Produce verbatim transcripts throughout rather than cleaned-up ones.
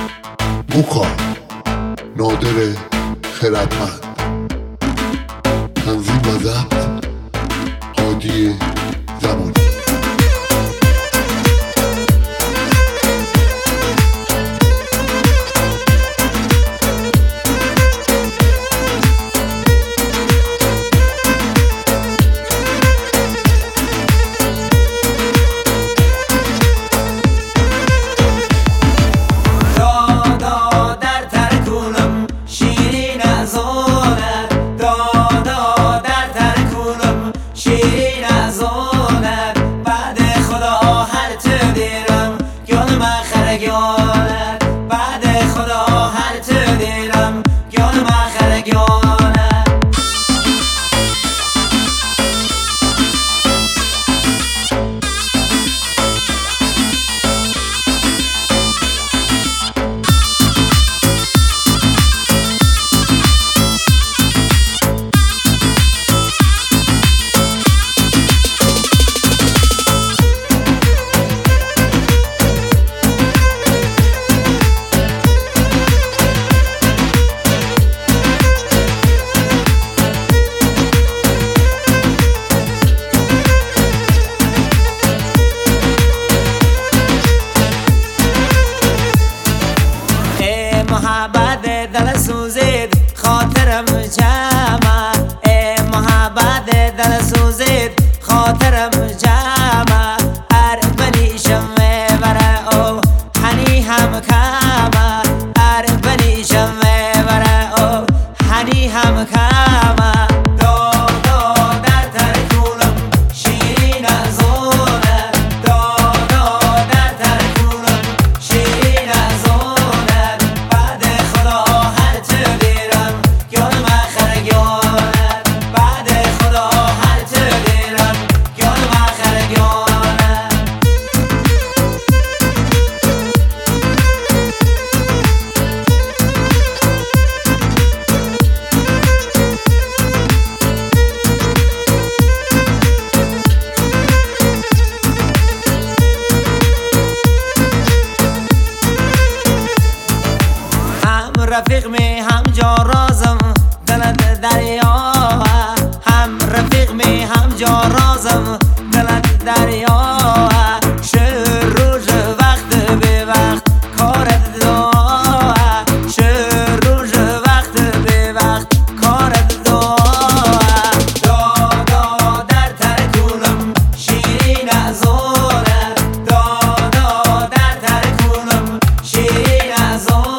موکا نادر خردمند، تنظیم و ضبط هادی زمانی. محبت دل سوزید خاطرم جمع، ای محبت دل سوزید خاطرم جمع. ار بنیشم وره او هنی هم کمه، ار بنیشم وره او هنی هم کمه. رفیق می هم جا رازم دلت دریا، هم رفیق می هم جا رازم دلت دریا. شهر روز وقت به وقت کارت دعا، شهر روز وقت به وقت کارت دعا. دادا در ترکونم شیرین ازونه، دادا در ترکونم شیرین ازونه.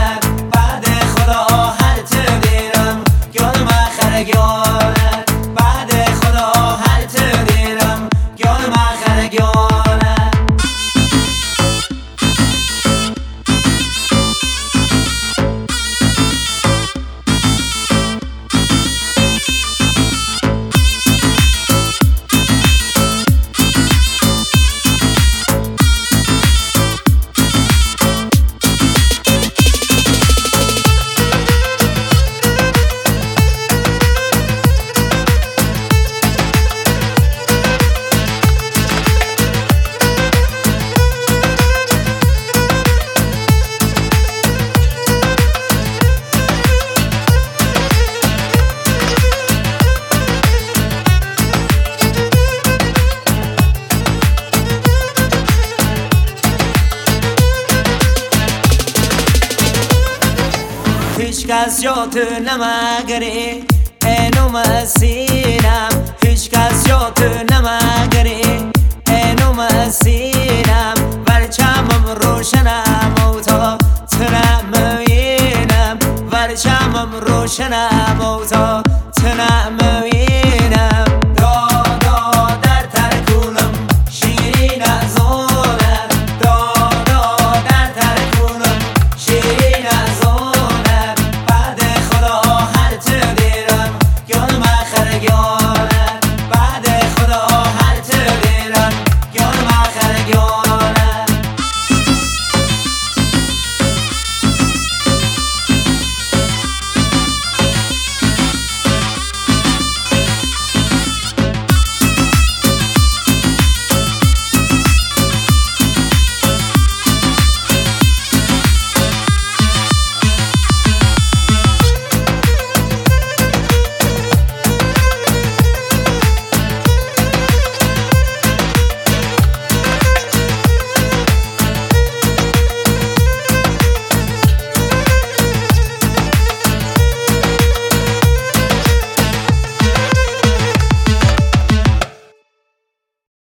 هیچ کس جا تو نمگری اینو مسینم، هیچ کس جا تو نمگری اینو مسینم. ورچمم روشنم و تا تنم وینم، ورچمم روشنم و تا تنم